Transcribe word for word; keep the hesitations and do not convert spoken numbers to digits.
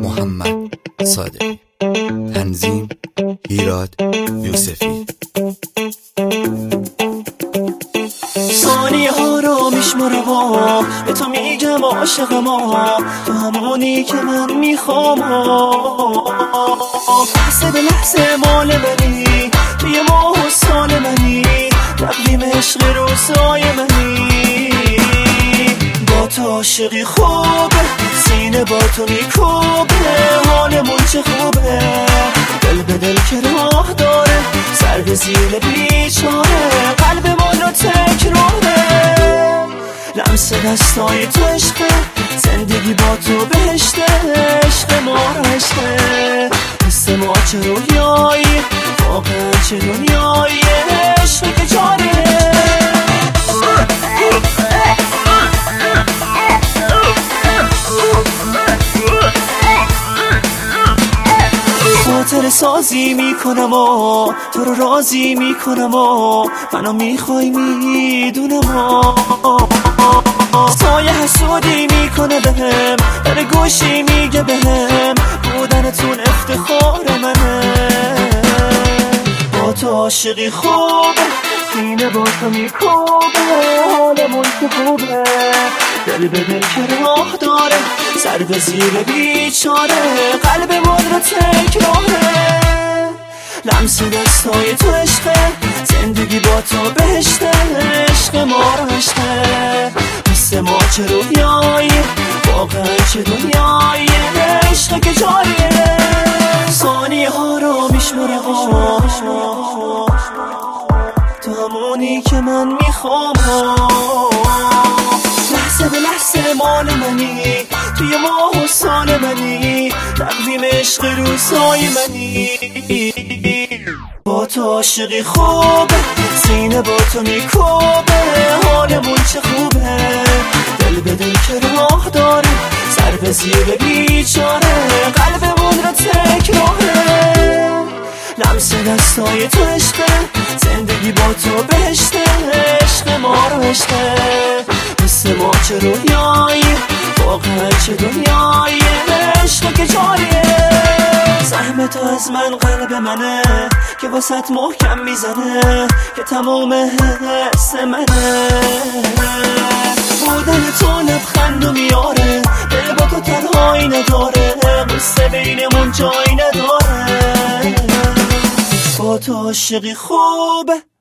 محمد صادقی. تنظیم هیراد یوسفی. ثانیه ها رو میشمارم و به تو میگم عاشقم ها، تو همونی که من میخوام ها. لحظه به لحظه مال منی، توی ماه و سال منی، تقویم عشق روزای منی. با تو عاشقی خوبه، سینه با تو میکوبه، حالمون چه خوبه، دل به دل که راه داره، سر به زیر بیچاره، قلبمون رو تکراره. لمس دستای تو عشقه، زندگی با تو بهشته، عشق ما رو عشقه، حس ما چه رویایی، واقعا چه دنیایی، عشق که جاریه. خاطر سازی میکنم و تو رو راضی میکنم و منو میخوای میدونم و سایه حسودی میکنه بهم، در گوشی میگه بهم بودنتون افتخار منه. با تو عاشقی خوبه، سینه با تو میکوبه، حالمون که خوبه، دل به دل که راه داره، سر به زیر بیچاره، قلبمون رو تکراره. لمس دستای تو عشقه، زندگی با تو بهشته، عشق ما رو عشقه، حس ما چه رویایی، واقعا چه دنیایی، عشق که جاریه. ثانیه ها رو میشماره ها، تو همونی که من میخوام ها. لحظه به لحظه مال منی، توی ماه و سال منی، تقویم عشق روزای منی. با تو عاشقی خوبه، سینه با تو میکوبه، حالمون چه خوبه، دل به دل که راه داره، سر به زیر بیچاره، قلبمون رو تکراره. لمس دستای تو عشقه، زندگی با تو بهشته، عشق ما رو عشقه، حس ما چه رویایی، واقعا چه دنیایی، عشق که جاریه. سهم تو از من قلب منه که واسط محکم میزنه، که تمام حس منه. بودن تو لبخندو میاره، دل با تو تنهایی نداره، قصه بینمون جایی نداره. با تو عاشقی خوبه،